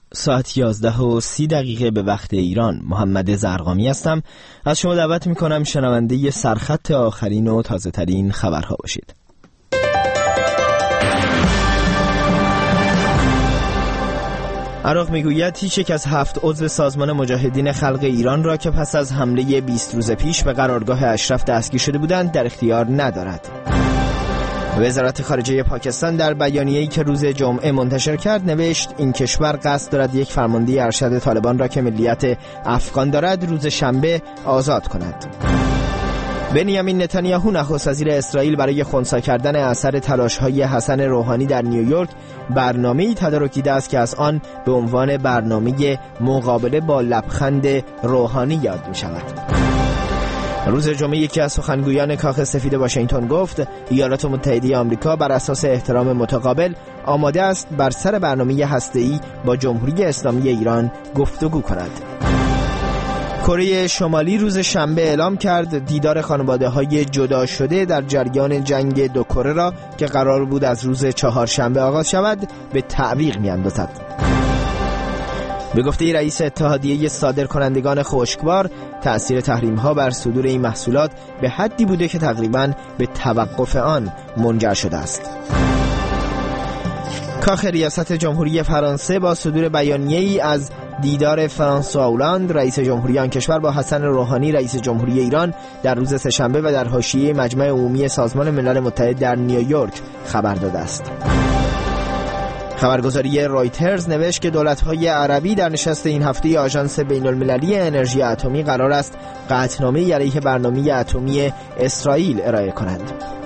ساعت 11:30 به وقت ایران. محمد زرقامی هستم. از شما دعوت میکنم شنونده سرخط آخرین و تازه ترین خبرها باشید. عراق میگوید هیچ یک از 7 عضو سازمان مجاهدین خلق ایران را که پس از حمله 20 روز پیش به قرارگاه اشرف دستگیر شده بودند در اختیار ندارد. وزارت خارجه پاکستان در بیانیه‌ای که روز جمعه منتشر کرد نوشت این کشور قصد دارد یک فرمانده ارشد طالبان را که ملیت افغان دارد روز شنبه آزاد کند. بنیامین نتانیاهو نخست وزیر اسرائیل برای خنثی کردن اثر تلاش‌های حسن روحانی در نیویورک برنامه‌ای تدارک دیده است که از آن به عنوان برنامه مقابله با لبخند روحانی یاد می‌شود. روز جمعه یکی از سخنگویان کاخ سفید واشنگتن گفت ایالات متحده آمریکا بر اساس احترام متقابل آماده است بر سر برنامه هسته‌ای با جمهوری اسلامی ایران گفتگو کند. کره شمالی روز شنبه اعلام کرد دیدار خانواده‌های جدا شده در جریان جنگ دو کره را که قرار بود از روز چهارشنبه آغاز شود به تعویق می‌اندازد. به گفته رئیس اتحادیه صادرکنندگان خشکبار، تأثیر تحریم‌ها بر صدور این محصولات به حدی بوده که تقریباً به توقف آن منجر شده است. کاخ ریاست جمهوری فرانسه با صدور بیانیه‌ای از دیدار فرانسوا اولاند رئیس جمهوری آن کشور با حسن روحانی رئیس جمهوری ایران در روز سه‌شنبه و در حاشیه مجمع عمومی سازمان ملل متحد در نیویورک خبر داده است. خبرگزاری رایترز نوشت که دولت‌های عربی در نشست این هفته آژانس بین‌المللی انرژی اتمی قرار است قطعنامه‌ای علیه برنامه اتمی اسرائیل ارائه کنند.